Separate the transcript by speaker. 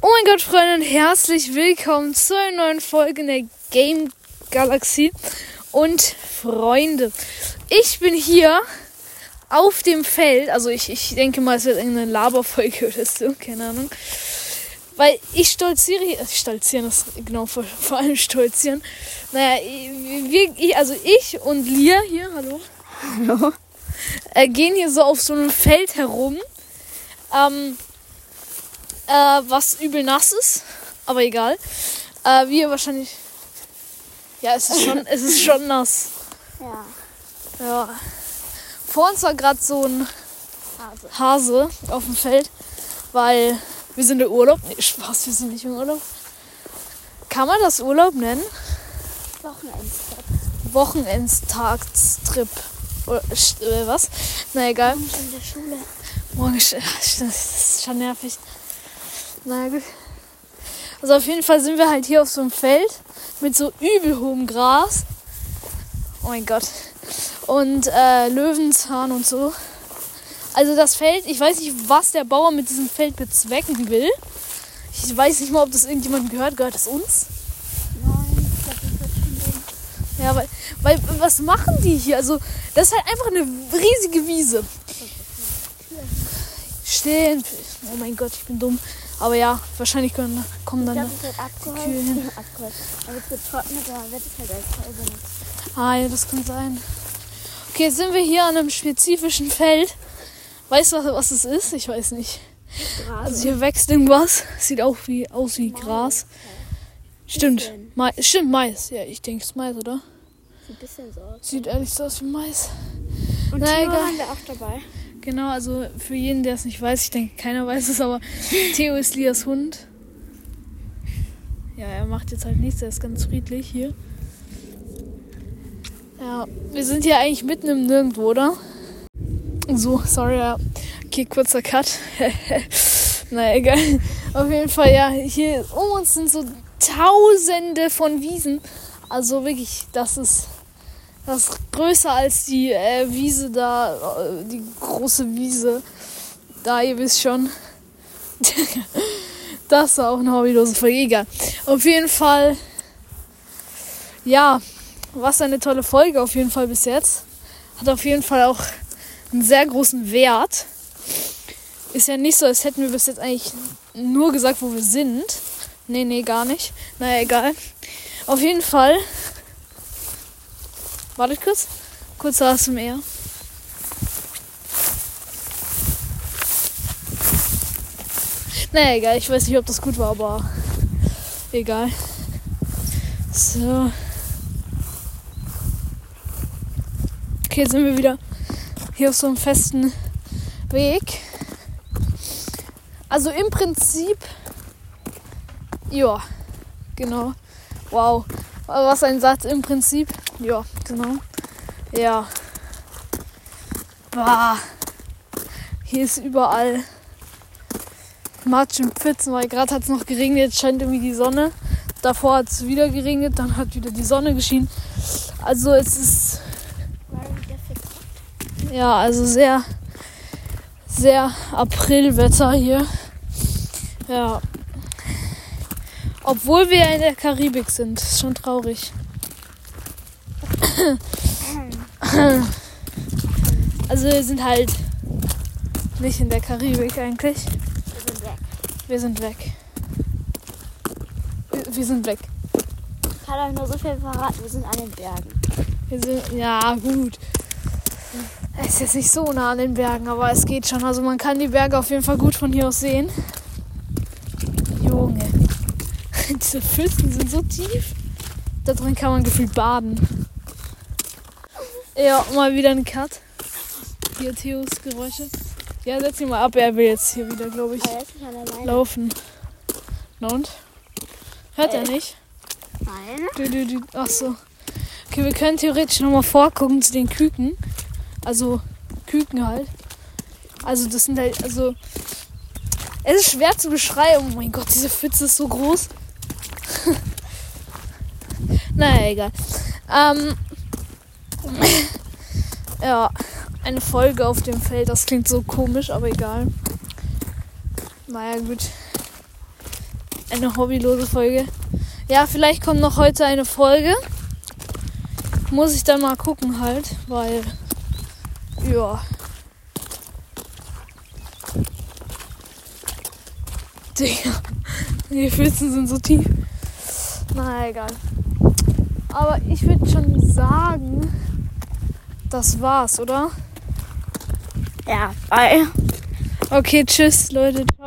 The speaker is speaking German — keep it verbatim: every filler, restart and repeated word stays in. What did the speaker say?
Speaker 1: Oh mein Gott, Freunde, und herzlich willkommen zu einer neuen Folge in der Game Galaxie. Und Freunde, ich bin hier auf dem Feld, also ich, ich denke mal, es wird eine Laberfolge oder so, keine Ahnung. Weil ich stolziere, ich stolzieren, das genau, vor, vor allem stolzieren. Naja, wir, ich, also ich und Lia hier, hallo,
Speaker 2: Hallo.
Speaker 1: Äh, gehen hier so auf so einem Feld herum. Ähm, Äh, was übel nass ist, aber egal. Äh, wie ihr wahrscheinlich... Ja, es ist schon, es ist schon nass.
Speaker 2: Ja.
Speaker 1: Ja. Vor uns war gerade so ein
Speaker 2: Hase.
Speaker 1: Hase auf dem Feld, weil wir sind im Urlaub. Nee, Spaß, wir sind nicht im Urlaub. Kann man das Urlaub nennen?
Speaker 2: Wochenendstrip.
Speaker 1: Wochenendstagstrip. Oder äh, was? Na egal.
Speaker 2: Morgen in der Schule.
Speaker 1: Morgen ist... Das ist schon nervig. Na gut. Also auf jeden Fall sind wir halt hier auf so einem Feld mit so übel hohem Gras. Oh mein Gott. Und äh, Löwenzahn und so. Also das Feld, ich weiß nicht, was der Bauer mit diesem Feld bezwecken will. Ich weiß nicht mal, ob das irgendjemand gehört. Gehört das uns?
Speaker 2: Nein, ich glaube, das wird schon gehen.
Speaker 1: Ja, weil, weil, was machen die hier? Also, das ist halt einfach eine riesige Wiese. Stehen. Oh mein Gott, ich bin dumm. Aber ja, wahrscheinlich können, kommen dann
Speaker 2: Ich glaube, es wird abgeholzt.
Speaker 1: Kühe hin.
Speaker 2: abgeholzt. Aber es wird trocknet, dann wird es halt als Heu benutzt.
Speaker 1: Ah ja, das kann sein. Okay, jetzt sind wir hier an einem spezifischen Feld. Weißt du, was, was es ist? Ich weiß nicht.
Speaker 2: Gras.
Speaker 1: Also hier wächst irgendwas. Sieht auch wie, aus wie Gras. Stimmt.
Speaker 2: Bisschen.
Speaker 1: Mais, stimmt, Mais. Ja, ich denke, es ist Mais, oder?
Speaker 2: Sieht ein bisschen so aus.
Speaker 1: Sieht ehrlich so aus wie Mais.
Speaker 2: Und
Speaker 1: Na,
Speaker 2: Theo
Speaker 1: egal.
Speaker 2: haben wir auch dabei.
Speaker 1: Genau, also für jeden, der es nicht weiß, ich denke, keiner weiß es, aber Theo ist Lias Hund. Ja, er macht jetzt halt nichts, er ist ganz friedlich hier. Ja, wir sind hier eigentlich mitten im Nirgendwo, oder? So, sorry, ja. Okay, kurzer Cut. Naja, egal. Auf jeden Fall, ja, hier um uns sind so tausende von Wiesen. Also wirklich, das ist... Das ist größer als die äh, Wiese da, äh, die große Wiese. Da, ihr wisst schon. Das war auch eine hobbylose Folge. Auf jeden Fall, ja, was eine tolle Folge auf jeden Fall bis jetzt. Hat auf jeden Fall auch einen sehr großen Wert. Ist ja nicht so, als hätten wir bis jetzt eigentlich nur gesagt, wo wir sind. Nee, nee, gar nicht. Naja, egal. Auf jeden Fall... Wartet kurz. Kurz A S M R. Naja, egal. Ich weiß nicht, ob das gut war, aber egal. So. Okay, jetzt sind wir wieder hier auf so einem festen Weg. Also im Prinzip... Ja, genau. Wow. Was ein Satz im Prinzip. Ja, genau. Ja. Bah. Hier ist überall Matsch und Pfützen, weil gerade hat es noch geregnet, jetzt scheint irgendwie die Sonne. Davor hat es wieder geregnet, dann hat wieder die Sonne geschienen. Also es ist... Ja, also sehr, sehr Aprilwetter hier. Ja. Obwohl wir in der Karibik sind. Das ist schon traurig. Also wir sind halt nicht in der Karibik eigentlich.
Speaker 2: Wir sind weg.
Speaker 1: Wir sind weg. Wir, wir sind weg.
Speaker 2: Ich kann euch nur so viel verraten. Wir sind an den Bergen.
Speaker 1: Wir sind, ja gut. Es ist jetzt nicht so nah an den Bergen, aber es geht schon. Also man kann die Berge auf jeden Fall gut von hier aus sehen. Junge. Diese Pfützen sind so tief. Da drin kann man gefühlt baden. Ja, mal wieder ein Cut. Hier Theos Geräusche. Ja, setz ihn mal ab. Er will jetzt hier wieder, glaube ich,
Speaker 2: Aber er ist nicht an der Leine.
Speaker 1: laufen. Na und? Hört er nicht?
Speaker 2: Nein.
Speaker 1: Du, du, du. Ach so. Okay, wir können theoretisch nochmal vorgucken zu den Küken. Also, Küken halt. Also, das sind halt, also... Es ist schwer zu beschreiben. Oh mein Gott, diese Pfütze ist so groß. Naja, egal. Ähm... Ja, eine Folge auf dem Feld. Das klingt so komisch, aber egal. Naja, gut. eine hobbylose Folge. Ja, vielleicht kommt noch heute eine Folge. Muss ich dann mal gucken halt, weil, ja. Digga, die Pfützen sind so tief. Na, egal. Aber ich würde schon sagen, das war's, oder?
Speaker 2: Ja, bye.
Speaker 1: Okay, tschüss, Leute.